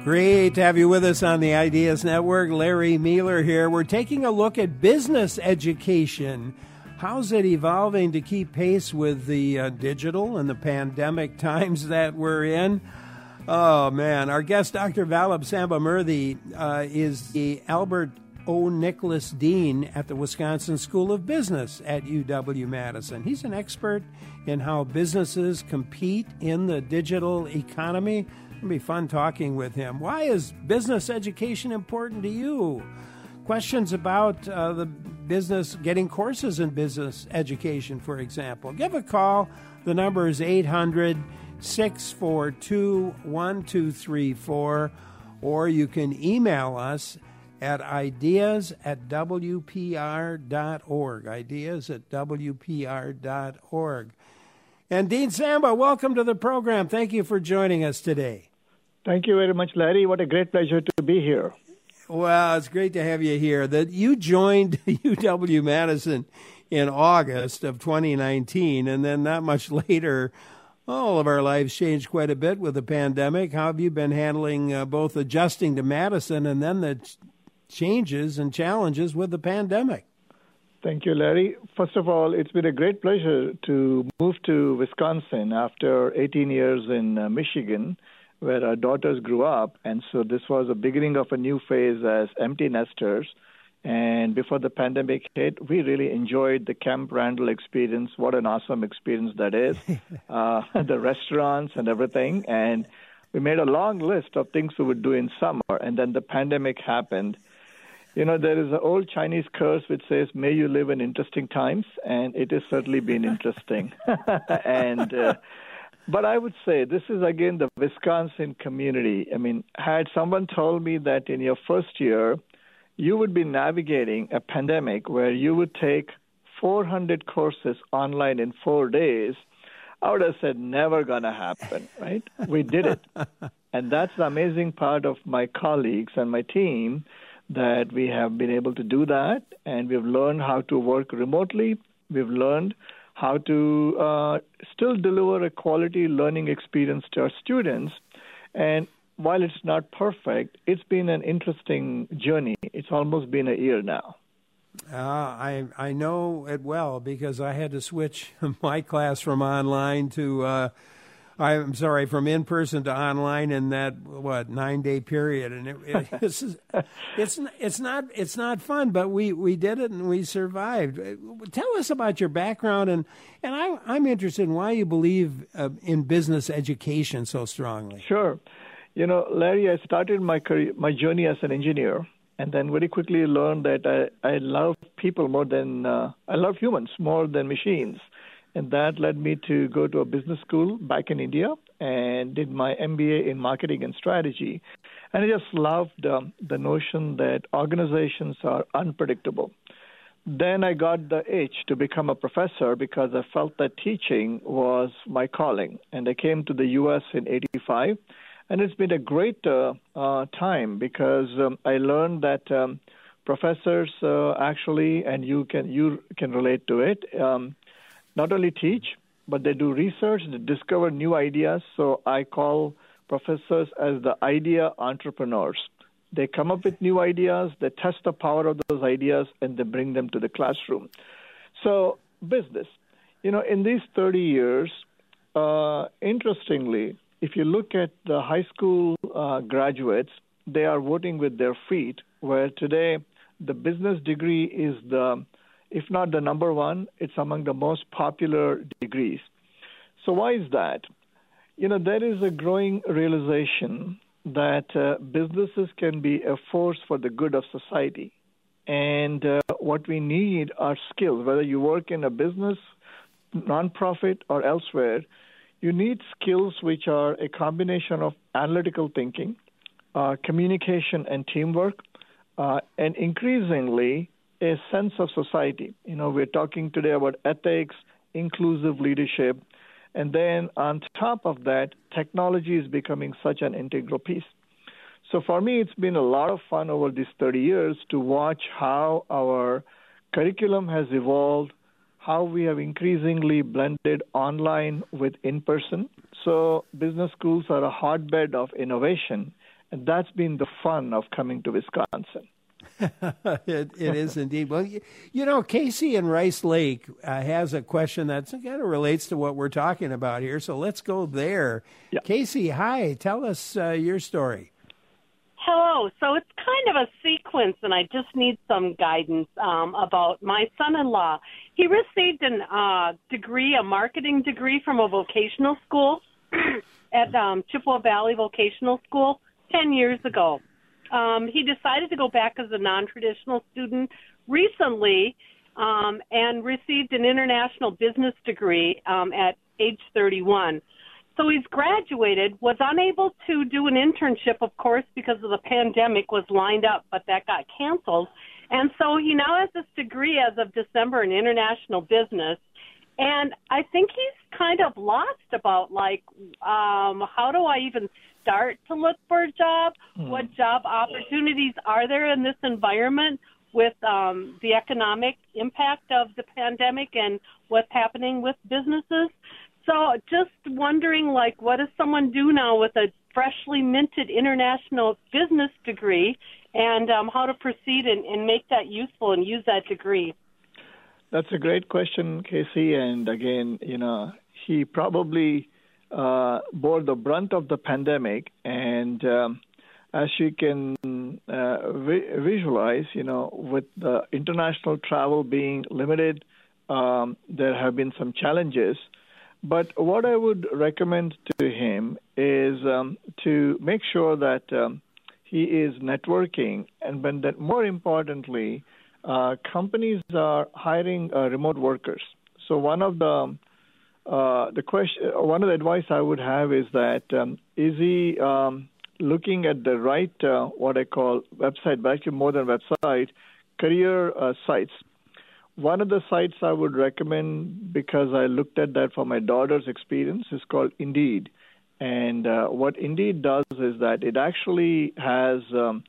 Great to have you with us on the Ideas Network. Larry Mueller here. We're taking a look at business education. How's it evolving to keep pace with the digital and the pandemic times that we're in? Oh, man. Our guest, Dr. Vallabh Sambamurthy, is the Albert O. Nicholas Dean at the Wisconsin School of Business at UW-Madison. He's an expert in how businesses compete in the digital economy. It'll be fun talking with him. Why is business education important to you? Questions about the business, getting courses in business education, for example. Give a call. The number is 800-642-1234, or you can email us at ideas@wpr.org, ideas@wpr.org. And Dean Samba, welcome to the program. Thank you for joining us today. Thank you very much, Larry. What a great pleasure to be here. Well, it's great to have you here. That you joined UW-Madison in August of 2019, and then not much later, all of our lives changed quite a bit with the pandemic. How have you been handling both adjusting to Madison and then the changes and challenges with the pandemic? Thank you, Larry. First of all, it's been a great pleasure to move to Wisconsin after 18 years in Michigan, where our daughters grew up. And so this was the beginning of a new phase as empty nesters. And before the pandemic hit, we really enjoyed the Camp Randall experience. What an awesome experience that is. The restaurants and everything. And we made a long list of things we would do in summer. And then the pandemic happened. You know, there is an old Chinese curse which says, may you live in interesting times. And it has certainly been interesting. But I would say this is, again, the Wisconsin community. I mean, had someone told me that in your first year, you would be navigating a pandemic where you would take 400 courses online in 4 days, I would have said, never going to happen, right? We did it. And that's the amazing part of my colleagues and my team, that we have been able to do that, and we've learned how to work remotely. We've learned how to still deliver a quality learning experience to our students. And while it's not perfect, it's been an interesting journey. It's almost been a year now. I know it well because I had to switch my class from online to, from in-person to online in that 9-day period, and it's not fun, but we did it and we survived. Tell us about your background, and I'm interested in why you believe in business education so strongly. Sure, you know, Larry, I started my journey as an engineer, and then very quickly learned that I love people more than I love humans more than machines. And that led me to go to a business school back in India and did my MBA in marketing and strategy. And I just loved the notion that organizations are unpredictable. Then I got the itch to become a professor because I felt that teaching was my calling. And I came to the U.S. in '85. And it's been a great time because I learned that professors actually, and you can relate to it, not only teach, but they do research, they discover new ideas. So I call professors as the idea entrepreneurs. They come up with new ideas, they test the power of those ideas, and they bring them to the classroom. So business, you know, in these 30 years, interestingly, if you look at the high school graduates, they are voting with their feet, where today the business degree is if not the number one, it's among the most popular degrees. So why is that? You know, there is a growing realization that businesses can be a force for the good of society. And what we need are skills. Whether you work in a business, nonprofit, or elsewhere, you need skills which are a combination of analytical thinking, communication and teamwork, and increasingly a sense of society. You know, we're talking today about ethics, inclusive leadership, and then on top of that, technology is becoming such an integral piece. So for me, it's been a lot of fun over these 30 years to watch how our curriculum has evolved, how we have increasingly blended online with in-person. So business schools are a hotbed of innovation, And that's been the fun of coming to Wisconsin. It is indeed. Well, Casey in Rice Lake has a question that kind of relates to what we're talking about here. So let's go there. Yeah. Casey, hi. Tell us your story. Hello. So it's kind of a sequence, and I just need some guidance about my son-in-law. He received a marketing degree from a vocational school at Chippewa Valley Vocational School 10 years ago. He decided to go back as a non-traditional student recently and received an international business degree at age 31. So he's graduated, was unable to do an internship, of course, because of the pandemic was lined up, but that got canceled. And so he now has this degree as of December in international business. And I think he's kind of lost about, how do I even start to look for a job? What job opportunities are there in this environment with the economic impact of the pandemic and what's happening with businesses? So just wondering, what does someone do now with a freshly minted international business degree and how to proceed and make that useful and use that degree? That's a great question, Casey. And again, he probably bore the brunt of the pandemic. And as you can visualize, with the international travel being limited, there have been some challenges. But what I would recommend to him is to make sure that he is networking, and more importantly, companies are hiring remote workers. So one of the advice I would have is that is he looking at the right what I call website, but actually more than website, career sites. One of the sites I would recommend, because I looked at that for my daughter's experience, is called Indeed. And what Indeed does is that it actually has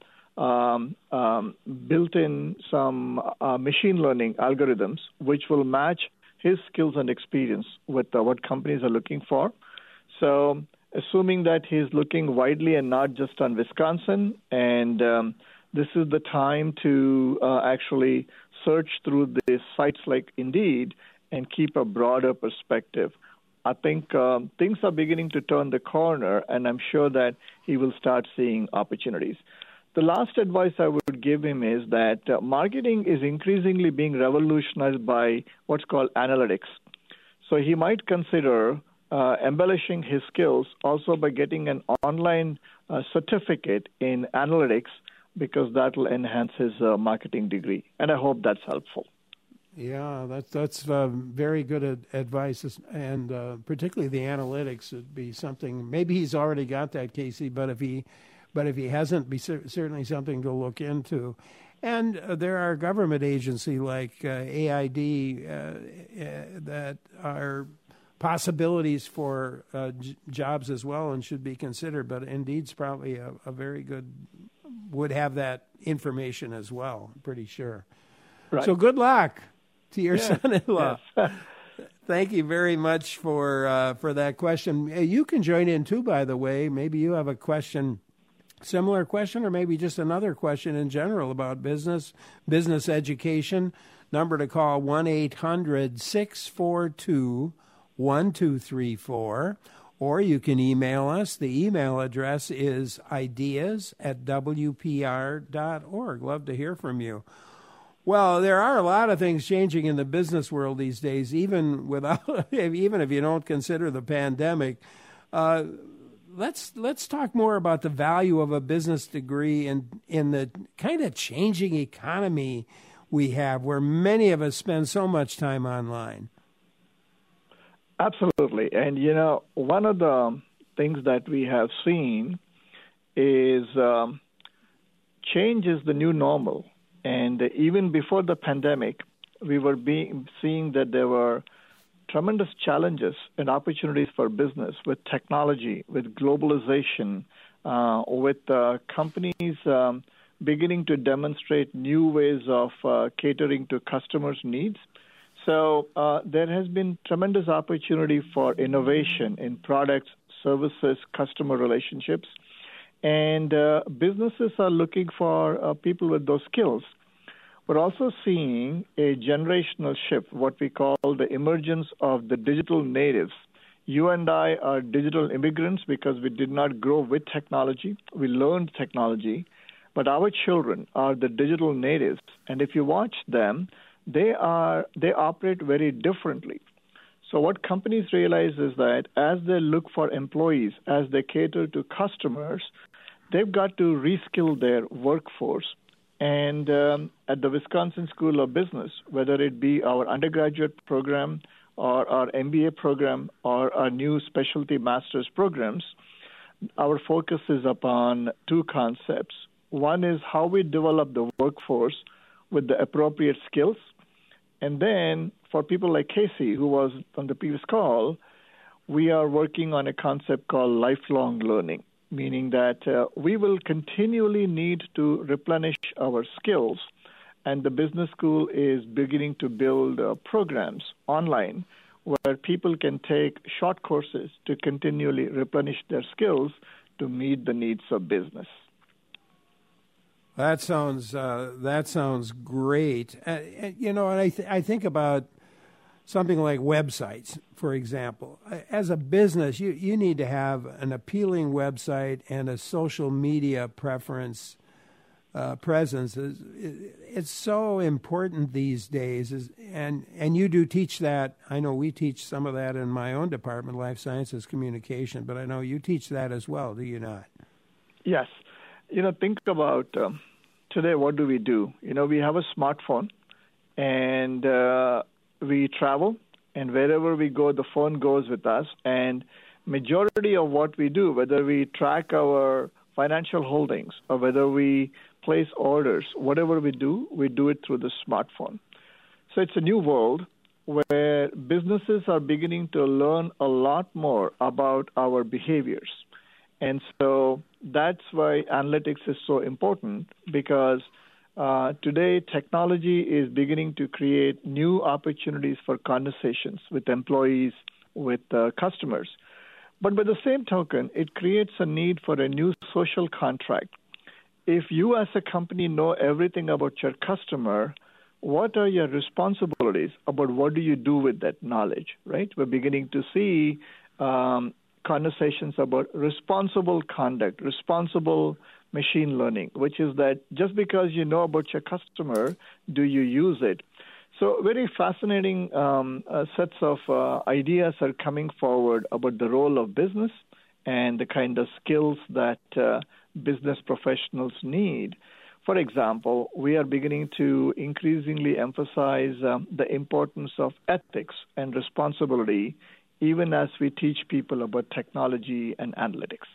built in some machine learning algorithms which will match his skills and experience with what companies are looking for. So assuming that he's looking widely and not just on Wisconsin, and this is the time to actually search through the sites like Indeed and keep a broader perspective. I think things are beginning to turn the corner, and I'm sure that he will start seeing opportunities. The last advice I would give him is that marketing is increasingly being revolutionized by what's called analytics. So he might consider embellishing his skills also by getting an online certificate in analytics, because that will enhance his marketing degree. And I hope that's helpful. Yeah, that's very good advice, and particularly the analytics would be something. Maybe he's already got that, Casey, but if he hasn't, be certainly something to look into. And there are government agencies like AID that are possibilities for jobs as well and should be considered. But Indeed's probably a very good, would have that information as well, I'm pretty sure. Right. So good luck to your son-in-law. Yes. Thank you very much for that question. You can join in too, by the way. Maybe you have a question, similar question, or maybe just another question in general about business education. Number to call 1-800-642-1234. Or you can email us. The email address is ideas@wpr.org. Love to hear from you. Well, there are a lot of things changing in the business world these days, even if you don't consider the pandemic. Let's talk more about the value of a business degree in the kind of changing economy we have, where many of us spend so much time online. Absolutely. And, one of the things that we have seen is change is the new normal. And even before the pandemic, we were seeing that there were tremendous challenges and opportunities for business with technology, with globalization, with companies beginning to demonstrate new ways of catering to customers' needs. So there has been tremendous opportunity for innovation in products, services, customer relationships. And businesses are looking for people with those skills. We're also seeing a generational shift, what we call the emergence of the digital natives. You and I are digital immigrants because we did not grow with technology. We learned technology. But our children are the digital natives. And if you watch them, they operate very differently. So what companies realize is that as they look for employees, as they cater to customers, they've got to reskill their workforce. And at the Wisconsin School of Business, whether it be our undergraduate program or our MBA program or our new specialty master's programs, our focus is upon two concepts. One is how we develop the workforce with the appropriate skills. And then for people like Casey, who was on the previous call, we are working on a concept called lifelong learning, meaning that we will continually need to replenish our skills. And the business school is beginning to build programs online where people can take short courses to continually replenish their skills to meet the needs of business. That sounds great. And I think about something like websites, for example. As a business, you need to have an appealing website and a social media presence. It's so important these days, and you do teach that. I know we teach some of that in my own department, Life Sciences Communication, but I know you teach that as well, do you not? Yes. Think about today, what do? We have a smartphone, and we travel, and wherever we go, the phone goes with us. And majority of what we do, whether we track our financial holdings or whether we place orders, whatever we do it through the smartphone. So it's a new world where businesses are beginning to learn a lot more about our behaviors. And so that's why analytics is so important, because today technology is beginning to create new opportunities for conversations with employees, with customers. But by the same token, it creates a need for a new social contract. If you as a company know everything about your customer, what are your responsibilities about what do you do with that knowledge, right? We're beginning to see conversations about responsible conduct, responsible machine learning, which is that just because you know about your customer, do you use it? So very fascinating sets of ideas are coming forward about the role of business and the kind of skills that business professionals need. For example, we are beginning to increasingly emphasize the importance of ethics and responsibility, even as we teach people about technology and analytics.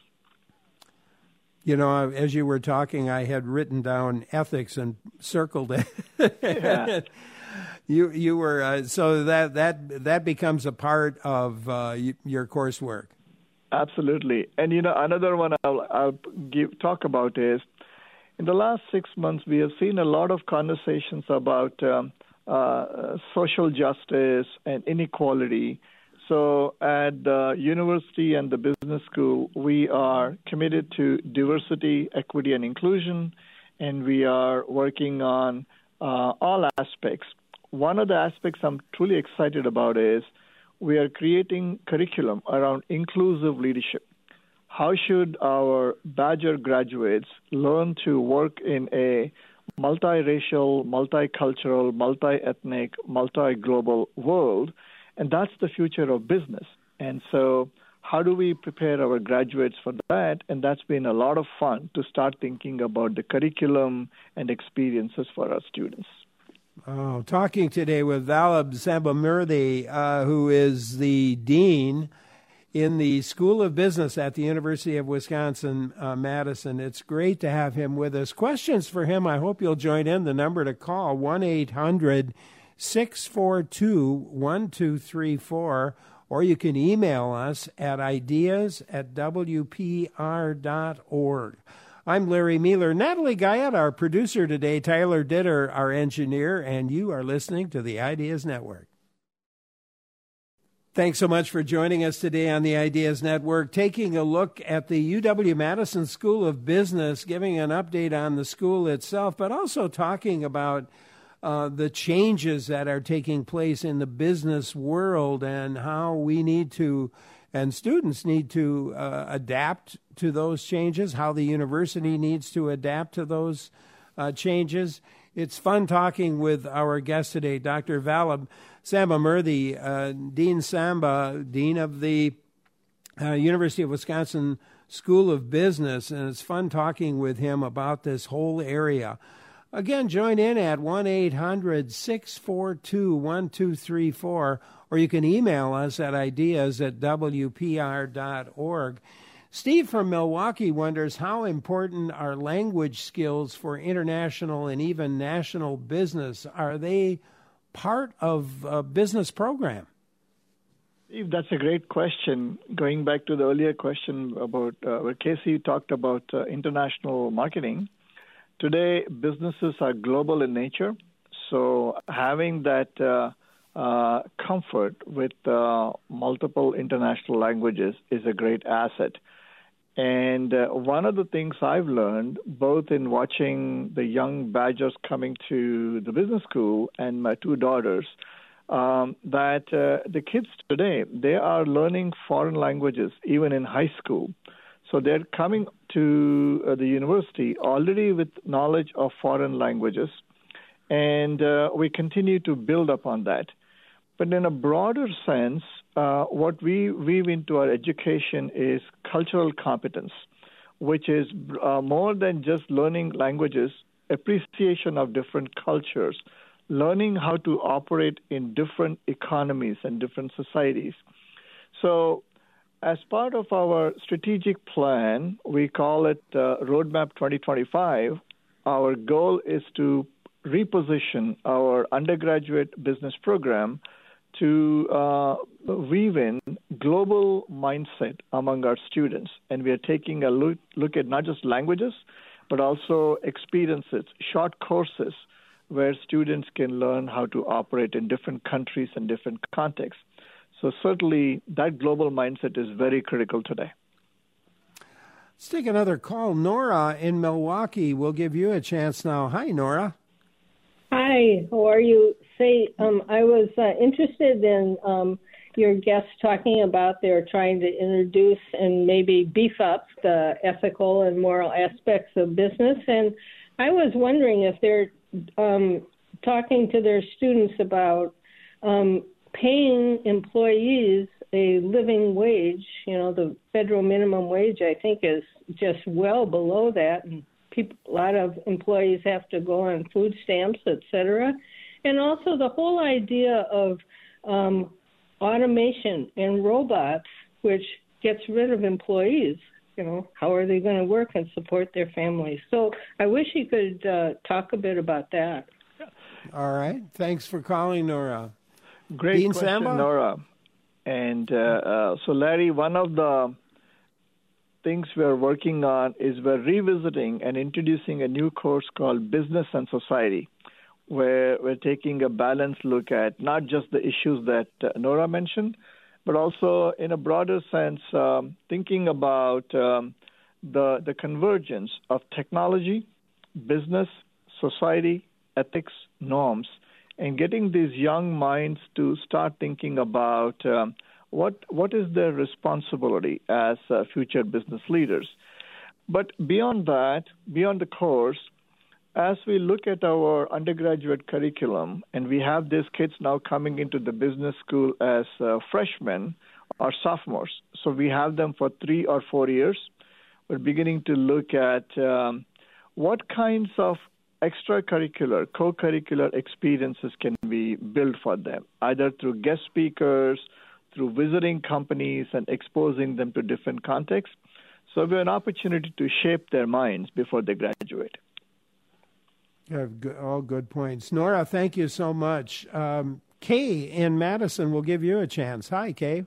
As you were talking, I had written down ethics and circled it. Yeah. You were so that becomes a part of your coursework. Absolutely. And another one I'll talk about is in the last 6 months we have seen a lot of conversations about social justice and inequality. So at the university and the business school, we are committed to diversity, equity, and inclusion, and we are working on all aspects. One of the aspects I'm truly excited about is we are creating curriculum around inclusive leadership. How should our Badger graduates learn to work in a multiracial, multicultural, multi-ethnic, multi-global world? And that's the future of business. And so how do we prepare our graduates for that? And that's been a lot of fun to start thinking about the curriculum and experiences for our students. Oh, talking today with Vallabh Sambamurthy, who is the dean in the School of Business at the University of Wisconsin-Madison. It's great to have him with us. Questions for him, I hope you'll join in. The number to call, 1-800-642-1234, or you can email us at ideas@wpr.org. I'm Larry Mealer. Natalie Guyette, our producer today. Tyler Ditter, our engineer. And you are listening to the Ideas Network. Thanks so much for joining us today on the Ideas Network, taking a look at the UW-Madison School of Business, giving an update on the school itself, but also talking about the changes that are taking place in the business world and how we need to, and students need to adapt to those changes, how the university needs to adapt to those changes. It's fun talking with our guest today, Dr. Vallabh Sambamurthy, Dean Samba, Dean of the University of Wisconsin School of Business, and it's fun talking with him about this whole area. Again, join in at 1-800-642-1234, or you can email us at ideas@wpr.org. Steve from Milwaukee wonders how important are language skills for international and even national business? Are they part of a business program? Steve, that's a great question. Going back to the earlier question about where Casey talked about international marketing, today businesses are global in nature, so having that comfort with multiple international languages is a great asset. And one of the things I've learned, both in watching the young Badgers coming to the business school and my two daughters, that the kids today, they are learning foreign languages even in high school. So they're coming to the university already with knowledge of foreign languages, and we continue to build upon that. But in a broader sense, what we weave into our education is cultural competence, which is more than just learning languages, appreciation of different cultures, learning how to operate in different economies and different societies. So as part of our strategic plan, we call it Roadmap 2025, our goal is to reposition our undergraduate business program to weave in global mindset among our students. And we are taking a look at not just languages, but also experiences, short courses where students can learn how to operate in different countries and different contexts. So certainly that global mindset is very critical today. Let's take another call. Nora in Milwaukee, we'll give you a chance now. Hi, Nora. Hi, how are you? I was interested in your guests talking about they're trying to introduce and maybe beef up the ethical and moral aspects of business. And I was wondering if they're talking to their students about paying employees a living wage. You know, the federal minimum wage, I think, is just well below that. And a lot of employees have to go on food stamps, et cetera. And also the whole idea of automation and robots, which gets rid of employees. You know, how are they going to work and support their families? So I wish you could talk a bit about that. All right. Thanks for calling, Nora. Great Dean question, Samba? Nora. And so, Larry, one of the things we're working on is we're revisiting and introducing a new course called Business and Society, where we're taking a balanced look at not just the issues that Nora mentioned, but also in a broader sense, thinking about the convergence of technology, business, society, ethics, norms, and getting these young minds to start thinking about what is their responsibility as future business leaders. But beyond that, beyond the course, as we look at our undergraduate curriculum, and we have these kids now coming into the business school as freshmen or sophomores, so we have them for 3 or 4 years, we're beginning to look at what kinds of extracurricular, co-curricular experiences can we build for them, either through guest speakers, through visiting companies and exposing them to different contexts. So we have an opportunity to shape their minds before they graduate. All good points. Nora, thank you so much. Kay in Madison will give you a chance. Hi, Kay.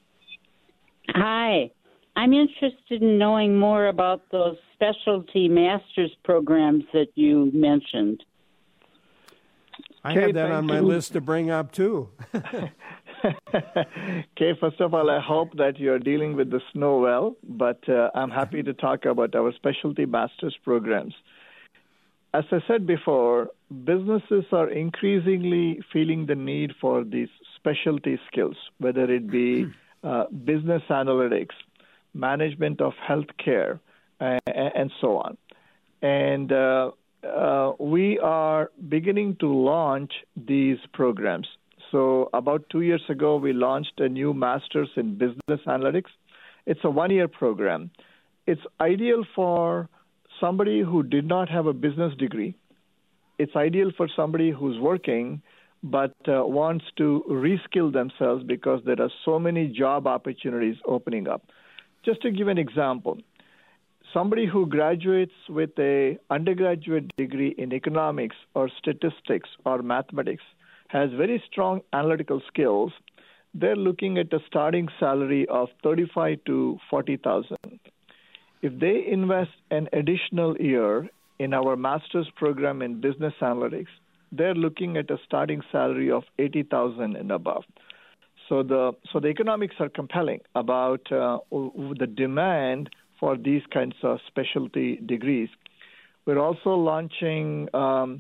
Hi. I'm interested in knowing more about those specialty master's programs that you mentioned. I had that on my list to bring up, too. Okay, first of all, I hope that you're dealing with the snow well, but I'm happy to talk about our specialty master's programs. As I said before, businesses are increasingly feeling the need for these specialty skills, whether it be business analytics, management of healthcare, and so on. And we are beginning to launch these programs. So about 2 years ago, we launched a new Master's in Business Analytics. It's a one-year program. It's ideal for somebody who did not have a business degree. It's ideal for somebody who's working but wants to reskill themselves because there are so many job opportunities opening up. Just to give an example, somebody who graduates with an undergraduate degree in economics or statistics or mathematics has very strong analytical skills. They're looking at a starting salary of $35,000 to $40,000. If they invest an additional year in our master's program in business analytics, they're looking at a starting salary of $80,000 and above. So the economics are compelling about the demand for these kinds of specialty degrees. We're also launching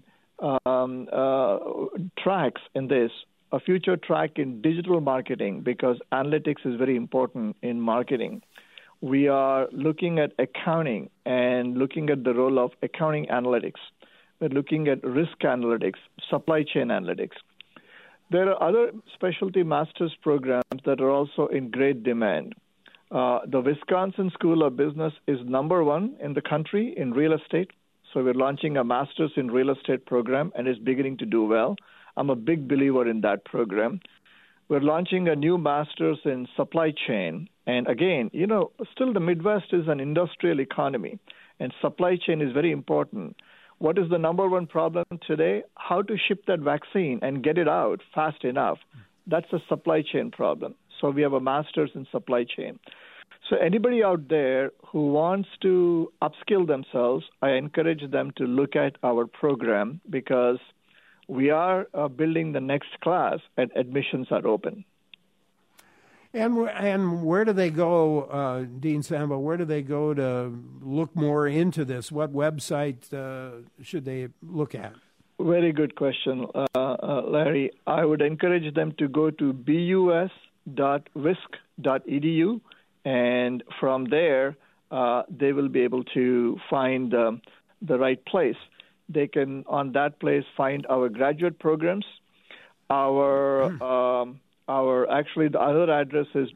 tracks in this, a future track in digital marketing because analytics is very important in marketing. We are looking at accounting and looking at the role of accounting analytics. We're looking at risk analytics, supply chain analytics. There are other specialty master's programs that are also in great demand. The Wisconsin School of Business is number one in the country in real estate. So we're launching a master's in real estate program, and it's beginning to do well. I'm a big believer in that program. We're launching a new master's in supply chain. And again, still the Midwest is an industrial economy, and supply chain is very important. What is the number one problem today? How to ship that vaccine and get it out fast enough. That's a supply chain problem. So we have a master's in supply chain. So anybody out there who wants to upskill themselves, I encourage them to look at our program because we are building the next class and admissions are open. And where do they go, Dean Sambo, where do they go to look more into this? What website should they look at? Very good question, Larry. I would encourage them to go to bus.wisc.edu, and from there they will be able to find the right place. They can, on that place, find our graduate programs. Actually, the other address is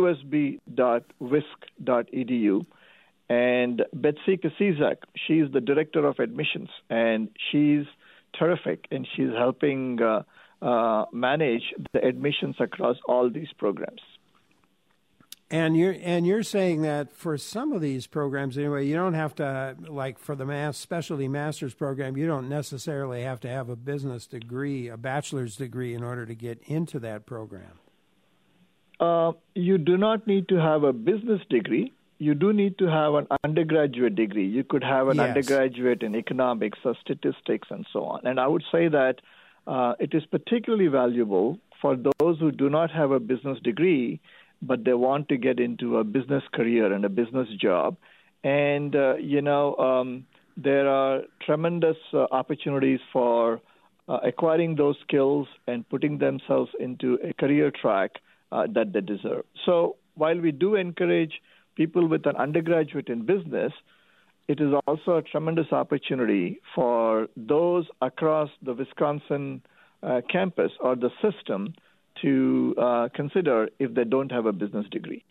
wsb.wisc.edu. And Betsy Kasizak, she's the director of admissions, and she's terrific, and she's helping manage the admissions across all these programs. And you're saying that for some of these programs, anyway, you don't have to, like for the specialty master's program, you don't necessarily have to have a business degree, a bachelor's degree, in order to get into that program. You do not need to have a business degree. You do need to have an undergraduate degree. You could have an undergraduate in economics or statistics and so on. And I would say that it is particularly valuable for those who do not have a business degree, but they want to get into a business career and a business job. And, there are tremendous opportunities for acquiring those skills and putting themselves into a career track that they deserve. So while we do encourage people with an undergraduate in business, it is also a tremendous opportunity for those across the Wisconsin campus or the system to consider if they don't have a business degree.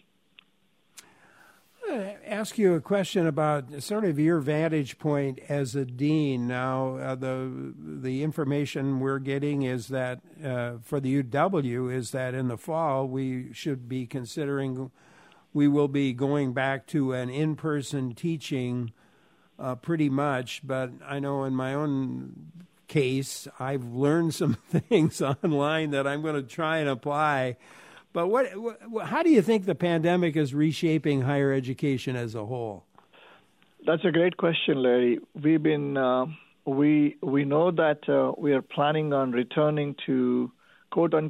Ask you a question about sort of your vantage point as a dean. Now, the information we're getting is that for the UW is that in the fall we should be considering we will be going back to an in-person teaching pretty much. But I know in my own case, I've learned some things online that I'm going to try and apply. But how do you think the pandemic is reshaping higher education as a whole? That's a great question, Larry. We've been we know that we are planning on returning to quote unquote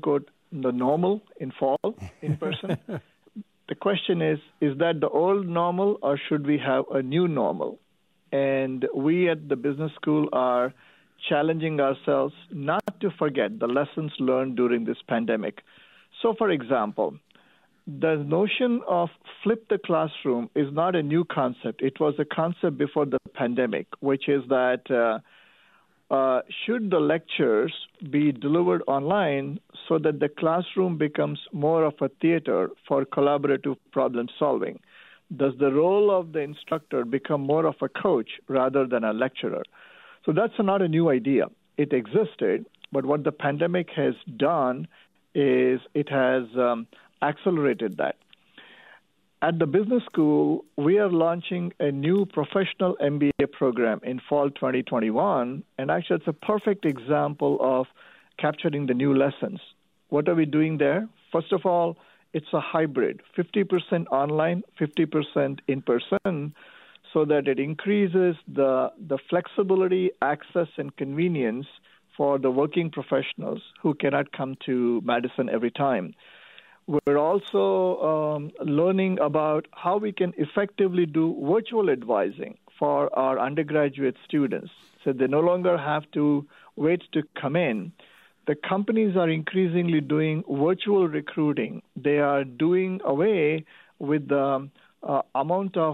the normal in fall in person. The question is that the old normal or should we have a new normal? And we at the business school are challenging ourselves not to forget the lessons learned during this pandemic. So, for example, the notion of flip the classroom is not a new concept. It was a concept before the pandemic, which is that should the lectures be delivered online so that the classroom becomes more of a theater for collaborative problem solving? Does the role of the instructor become more of a coach rather than a lecturer? So that's not a new idea. It existed, but what the pandemic has done is it has accelerated that. At the business school, we are launching a new professional MBA program in fall 2021, and actually it's a perfect example of capturing the new lessons. What are we doing there? First of all, it's a hybrid, 50% online, 50% in person, so that it increases the flexibility, access, and convenience for the working professionals who cannot come to Madison every time. We're also learning about how we can effectively do virtual advising for our undergraduate students, so they no longer have to wait to come in. The companies are increasingly doing virtual recruiting. They are doing away with the amount of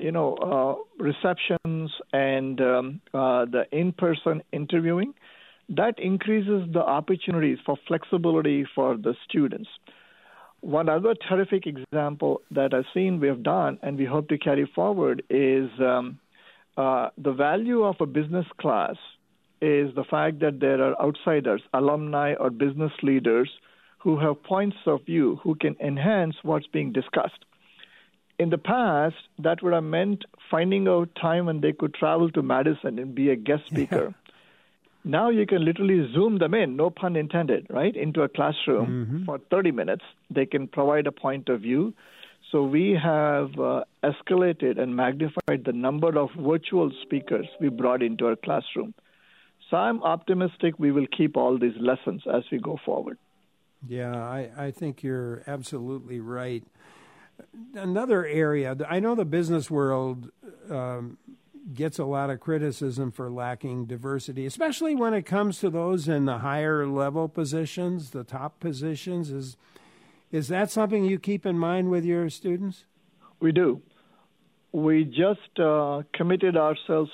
receptions and the in-person interviewing. That increases the opportunities for flexibility for the students. One other terrific example that I've seen we have done and we hope to carry forward is the value of a business class is the fact that there are outsiders, alumni or business leaders who have points of view who can enhance what's being discussed. In the past, that would have meant finding out time when they could travel to Madison and be a guest speaker. Now you can literally Zoom them in, no pun intended, right, into a classroom for 30 minutes. They can provide a point of view. So we have escalated and magnified the number of virtual speakers we brought into our classroom. So I'm optimistic we will keep all these lessons as we go forward. Yeah, I think you're absolutely right. Another area, I know the business world gets a lot of criticism for lacking diversity, especially when it comes to those in the higher level positions, the top positions. Is that something you keep in mind with your students? We do. We just recommitted ourselves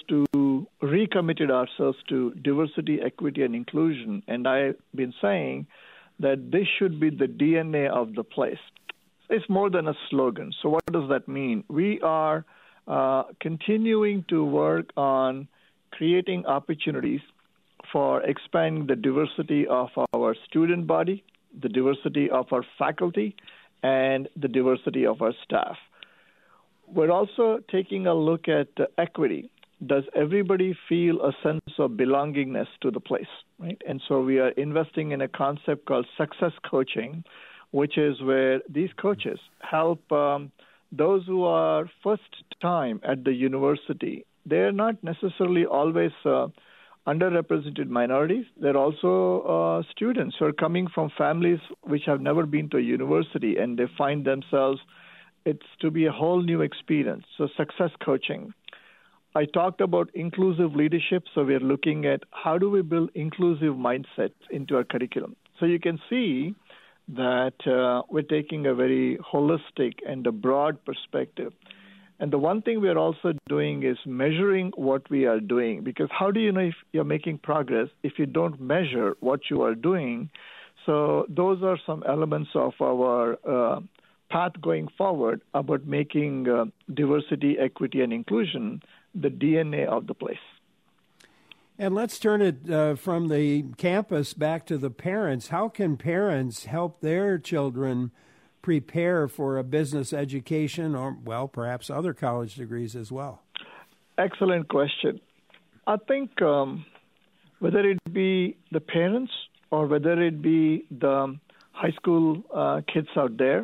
to diversity, equity, and inclusion. And I've been saying that this should be the DNA of the place. It's more than a slogan. So what does that mean? We are continuing to work on creating opportunities for expanding the diversity of our student body, the diversity of our faculty, and the diversity of our staff. We're also taking a look at equity. Does everybody feel a sense of belongingness to the place, right? And so we are investing in a concept called success coaching, which is where these coaches help those who are first time at the university. They're not necessarily always underrepresented minorities. They're also students who are coming from families which have never been to a university, and they find themselves it's to be a whole new experience. So success coaching. I talked about inclusive leadership, so we're looking at how do we build inclusive mindsets into our curriculum. So you can see that we're taking a very holistic and a broad perspective. And the one thing we're also doing is measuring what we are doing, because how do you know if you're making progress if you don't measure what you are doing? So those are some elements of our path going forward about making diversity, equity, and inclusion the DNA of the place. And let's turn it from the campus back to the parents. How can parents help their children prepare for a business education or, well, perhaps other college degrees as well? Excellent question. I think whether it be the parents or whether it be the high school kids out there,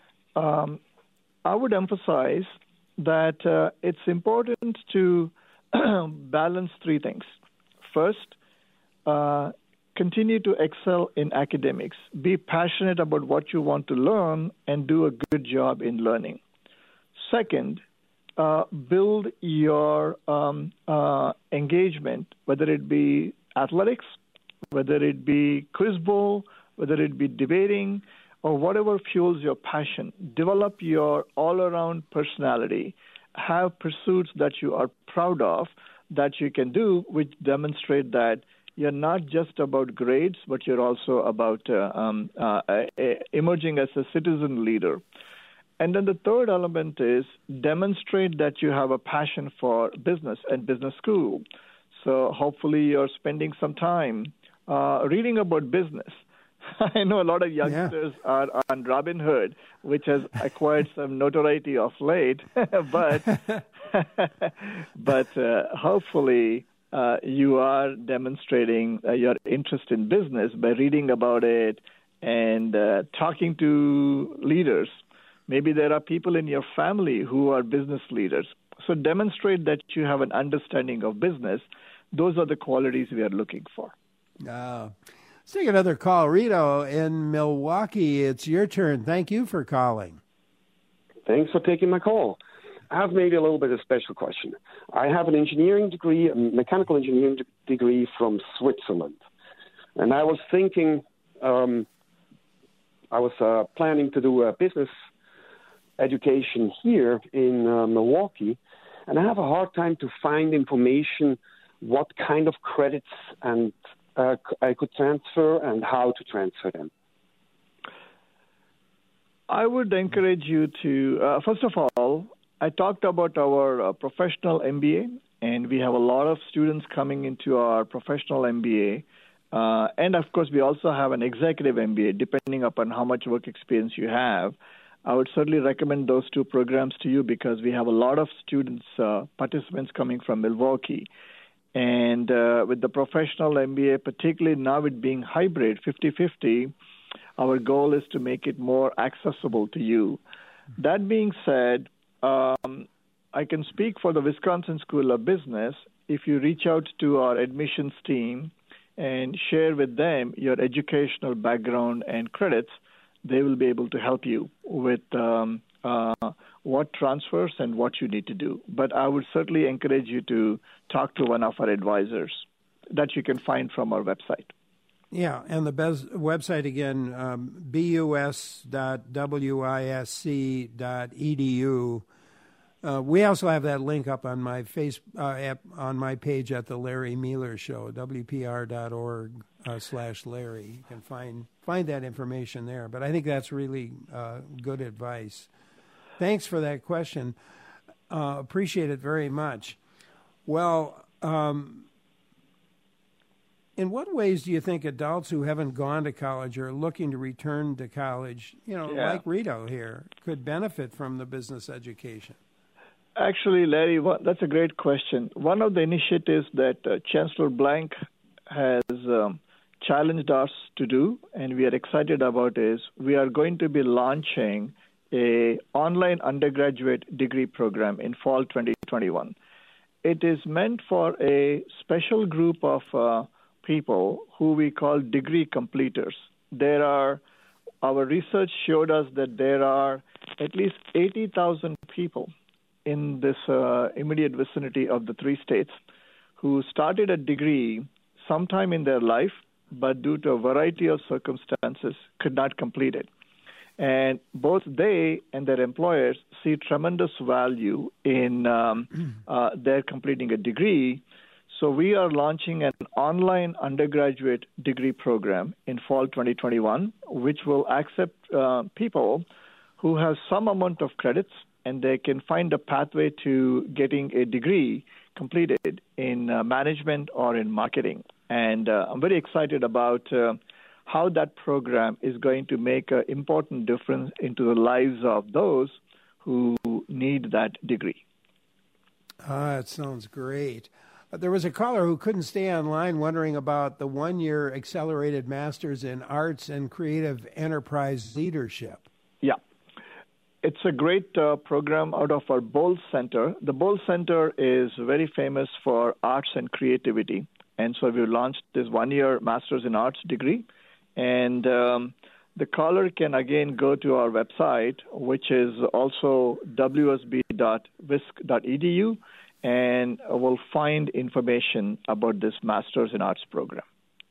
I would emphasize that it's important to balance three things. First, continue to excel in academics. Be passionate about what you want to learn and do a good job in learning. Second, build your engagement, whether it be athletics, whether it be quiz bowl, whether it be debating, or whatever fuels your passion. Develop your all-around personality. Have pursuits that you are proud of that you can do, which demonstrate that you're not just about grades, but you're also about emerging as a citizen leader. And then the third element is demonstrate that you have a passion for business and business school. So hopefully you're spending some time reading about business. I know a lot of youngsters are on Robinhood, which has acquired some notoriety of late, but hopefully you are demonstrating your interest in business by reading about it and talking to leaders. Maybe there are people in your family who are business leaders. So demonstrate that you have an understanding of business. Those are the qualities we are looking for. Let's take another call. Rito in Milwaukee, it's your turn. Thank you for calling. Thanks for taking my call. I have maybe a little bit of a special question. I have an engineering degree, a mechanical engineering degree from Switzerland. And I was thinking, I was planning to do a business education here in Milwaukee, and I have a hard time to find information what kind of credits and I could transfer and how to transfer them. I would encourage you to, first of all, I talked about our professional MBA, and we have a lot of students coming into our professional MBA. And, of course, we also have an executive MBA, depending upon how much work experience you have. I would certainly recommend those two programs to you because we have a lot of students, participants coming from Milwaukee. And with the professional MBA, particularly now it being hybrid, 50-50, our goal is to make it more accessible to you. That being said, I can speak for the Wisconsin School of Business. If you reach out to our admissions team and share with them your educational background and credits, they will be able to help you with what transfers and what you need to do. But I would certainly encourage you to talk to one of our advisors that you can find from our website. Yeah, and the website again, bus.wisc.edu. We also have that link up on my on my page at the Larry Meeler Show, wpr.org/Larry. You can find that information there. But I think that's really good advice. Thanks for that question. Appreciate it very much. Well, in what ways do you think adults who haven't gone to college or are looking to return to college, like Rito here, could benefit from the business education? Actually, Larry, that's a great question. One of the initiatives that Chancellor Blank has challenged us to do, and we are excited about, is we are going to be launching an online undergraduate degree program in fall 2021. It is meant for a special group of people who we call degree completers. Our research showed us that there are at least 80,000 people in this immediate vicinity of the three states who started a degree sometime in their life, but due to a variety of circumstances could not complete it. And both they and their employers see tremendous value in their completing a degree. So we are launching an online undergraduate degree program in fall 2021, which will accept people who have some amount of credits, and they can find a pathway to getting a degree completed in management or in marketing. And I'm very excited about how that program is going to make an important difference into the lives of those who need that degree. It sounds great. There was a caller who couldn't stay online wondering about the one-year accelerated master's in arts and creative enterprise leadership. Yeah. It's a great program out of our Bowles Center. The Bowles Center is very famous for arts and creativity. And so we launched this 1-year Master's in Arts degree. And the caller can again go to our website, which is also wsb.wisc.edu, and will find information about this Master's in Arts program.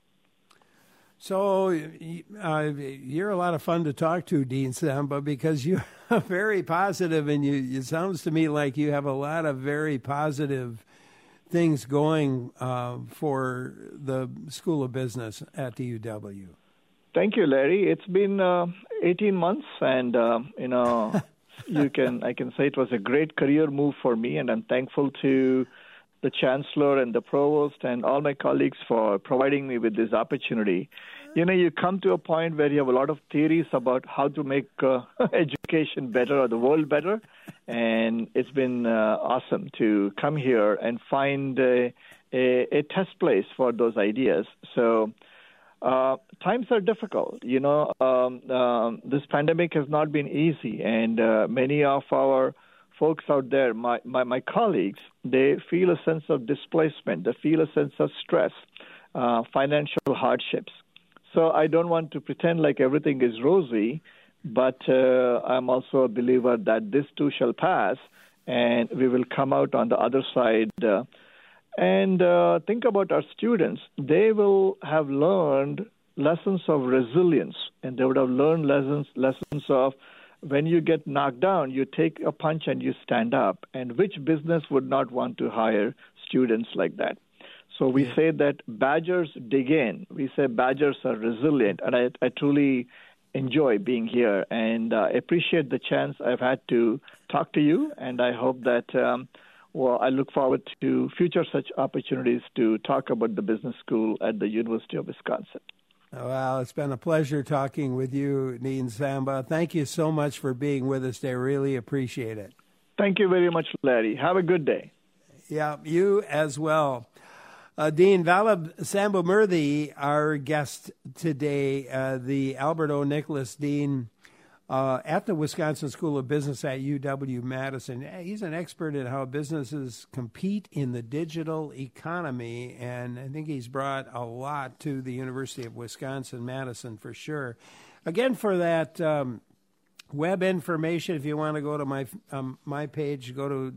So you're a lot of fun to talk to, Dean Samba, because you're very positive, and it sounds to me like you have a lot of very positive things going for the School of Business at the UW. Thank you, Larry. It's been 18 months, and I can say it was a great career move for me, and I'm thankful to the Chancellor and the Provost and all my colleagues for providing me with this opportunity. You come to a point where you have a lot of theories about how to make education better or the world better, and it's been awesome to come here and find a test place for those ideas. So times are difficult. This pandemic has not been easy, and many of our folks out there, my colleagues, they feel a sense of displacement. They feel a sense of stress, financial hardships. So I don't want to pretend like everything is rosy, but I'm also a believer that this too shall pass, and we will come out on the other side. And think about our students. They will have learned lessons of resilience, and they would have learned lessons of when you get knocked down, you take a punch and you stand up. And which business would not want to hire students like that? So we say that badgers dig in. We say badgers are resilient. And I truly enjoy being here and appreciate the chance I've had to talk to you. And I hope that, I look forward to future such opportunities to talk about the business school at the University of Wisconsin. Well, it's been a pleasure talking with you, Dean Samba. Thank you so much for being with us today. Really appreciate it. Thank you very much, Larry. Have a good day. Yeah, you as well. Dean Vallabh Sambamurthy, our guest today, the Albert O. Nicholas Dean at the Wisconsin School of Business at UW-Madison. He's an expert in how businesses compete in the digital economy, and I think he's brought a lot to the University of Wisconsin-Madison for sure. Again, for that web information, if you want to go to my page, go to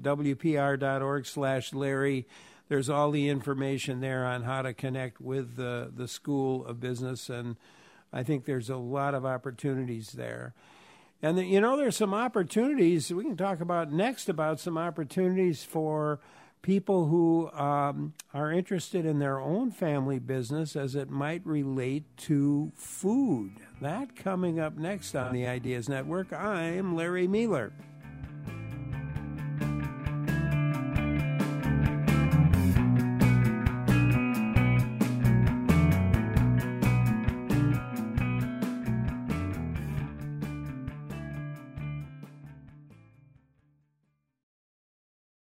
wpr.org/Larry. There's all the information there on how to connect with the School of Business, and I think there's a lot of opportunities there. And, there's some opportunities we can talk about next about some opportunities for people who are interested in their own family business as it might relate to food. That coming up next on the Ideas Network. I'm Larry Mealer.